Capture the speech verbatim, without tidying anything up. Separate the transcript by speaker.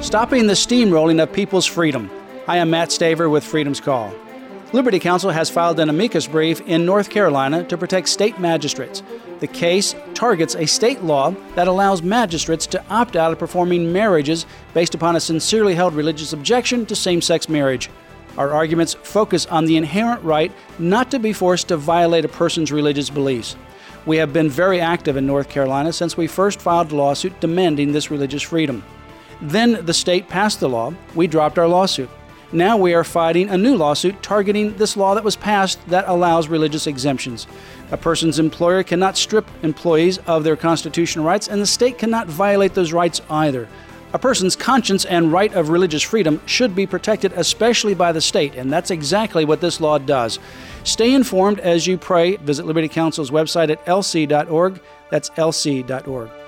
Speaker 1: stopping the steamrolling of people's freedom. I am Matt Staver with Freedom's Call. Liberty Counsel has filed an amicus brief in North Carolina to protect state magistrates. The case targets a state law that allows magistrates to opt out of performing marriages based upon a sincerely held religious objection to same-sex marriage. Our arguments focus on the inherent right not to be forced to violate a person's religious beliefs. We have been very active in North Carolina since we first filed a lawsuit demanding this religious freedom. Then the state passed the law. We dropped our lawsuit. Now we are fighting a new lawsuit targeting this law that was passed that allows religious exemptions. A person's employer cannot strip employees of their constitutional rights, and the state cannot violate those rights either. A person's conscience and right of religious freedom should be protected, especially by the state, and that's exactly what this law does. Stay informed as you pray. Visit Liberty Counsel's website at L C dot org. That's L C dot org.